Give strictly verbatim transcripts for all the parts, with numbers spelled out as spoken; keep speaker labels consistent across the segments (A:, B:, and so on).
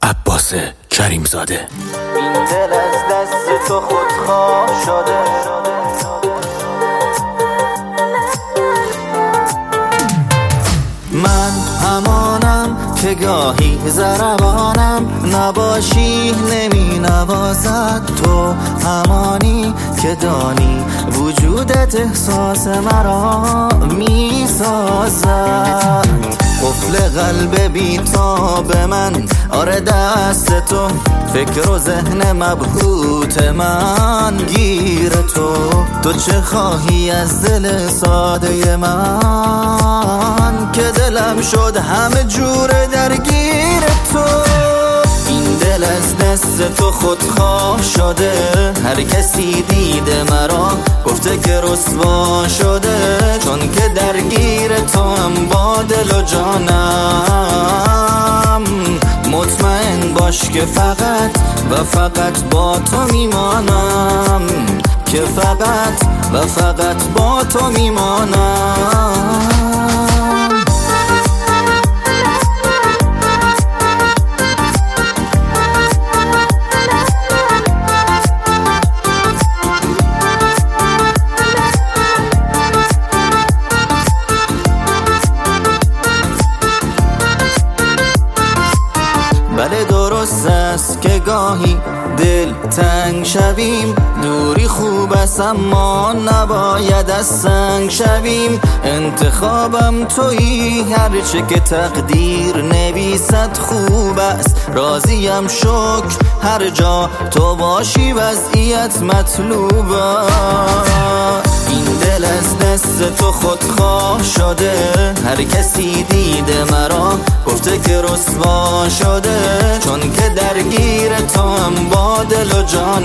A: عباس کریمزاده.
B: این دل از دست تو خودخواه شده، من همانم که گاهی ضربانم نباشی نمی نوازد، تو همانی که دانی وجودت احساس مرا می سازد. قفل قلب بیتاب من، آره دست تو، فکر و ذهن مبهوت من گیر تو. تو چه خواهی از دل ساده من که دلم شد همه جور درگیر تو. این دل از دست تو خودخواه شده، هر کسی دیده مرا گفته که رسوا شده، چون که درگیر تو هم با دل و جانم. مطمئن باش که فقط و فقط با تو میمانم، که فقط و فقط با تو میمانم. بله درست است که گاهی دل تنگ شویم، دوری خوب است اما نباید از سنگ شویم. انتخابم تویی، هرچه که تقدیر نویسد خوب است. راضیم شکر هر جا تو باشی، وضعیت مطلوب است. این دل از دست تو خودخواه شده، هر کسی دیده مرا گفته که رسوا شده، چون که درگیر تو هم با دل و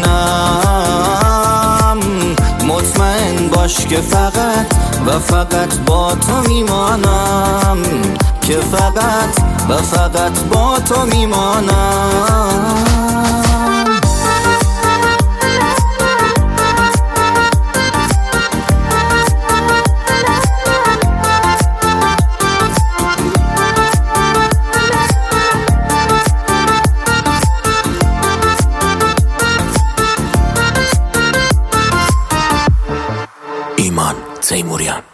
B: جانم. مطمئن باش که فقط و فقط با تو میمانم، که فقط و فقط با تو میمانم.
A: ایمان تیموریان.